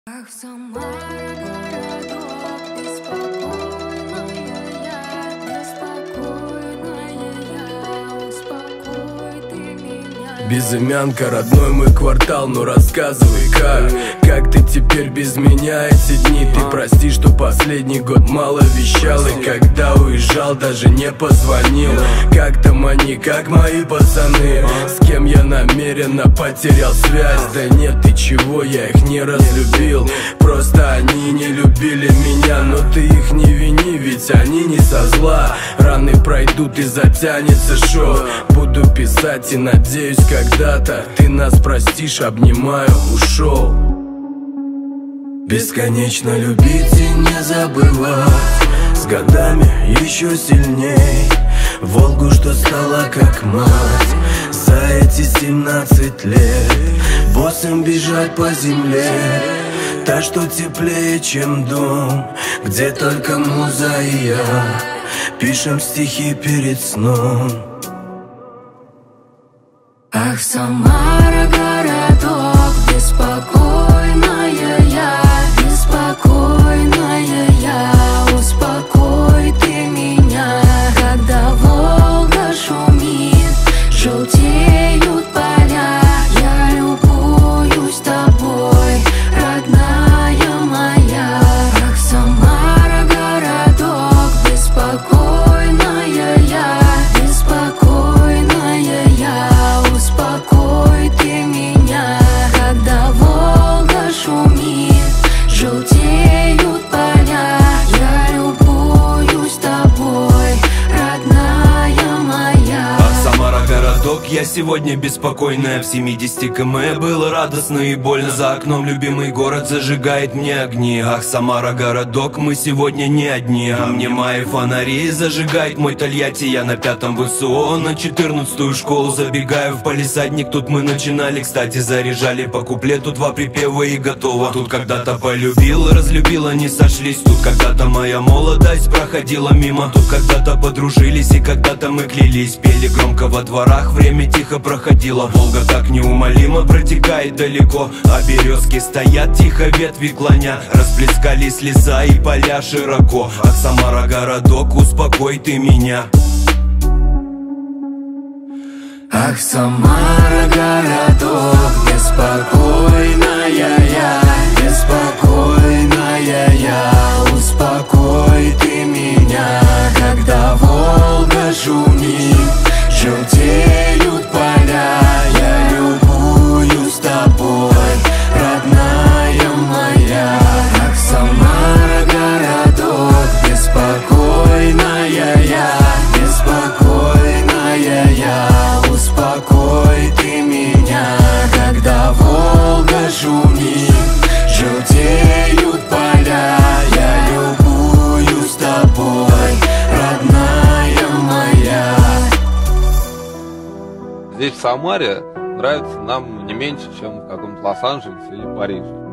Ах, Самара, городок, беспокойная я, успокой ты меня. Безымянка, родной мой квартал, ну рассказывай, как ты теперь без меня эти дни? Ты прости, что последний год мало вещал, и когда уезжал, даже не позвонил. Как там они, как мои пацаны, с кем я намеренно потерял связь? Да нет, ты чего, я их не разлюбил, просто они не любили меня. Но ты их не вини, ведь они не со зла. Раны пройдут и затянется шоу. Буду писать и надеюсь, когда-то ты нас простишь, обнимаю, ушел. Бесконечно любить и не забывать, с годами еще сильней. Волгу, что стала как мать, за эти 17 лет. Боссом бежать по земле, та, что теплее, чем дом, где только муза и я пишем стихи перед сном. Ах, Самара, городок, беспокойная я, успокой ты меня. Когда Волга шумит, желтеют поля, я любуюсь тобой, родная моя. Ах, Самара, городок, беспокойная я, успокой ты меня. Когда Волга шумит, желтеют поля, я любуюсь тобой, родная моя. Ах, Самара, городок, я сегодня беспокойная. В 70 км было радостно и больно. За окном любимый город зажигает мне огни. Ах, Самара, городок, мы сегодня не одни. А мне мои фонари зажигает мой Тольятти. Я на 5-м ВСО, на 14-ю школу забегаю в палисадник. Тут мы начинали, кстати, заряжали по куплету 2 припева и готово. Тут когда-то полюбил, разлюбила, не сошлись. Тут когда-то моя молодость проходила мимо. Тут когда-то подружились и когда-то мы клялись. Пели громко во дворах, время тихо проходило. Волга так неумолимо протекает далеко, а березки стоят тихо, ветви клоня. Расплескались леса и поля широко. Ах, Самара, городок, успокой ты меня. Ах, Самара, городок, беспокойная я, успокой ты меня. Когда Волга шумит, желтеют поля, я любуюсь тобой, родная моя. Ах, Самара, городок, беспокойная я, успокой ты меня. Когда Волга шумит, желтеют поля, я любуюсь тобой, родная моя. Здесь, в Самаре, нравится нам не меньше, чем в каком-то Лос-Анджелесе или Париже.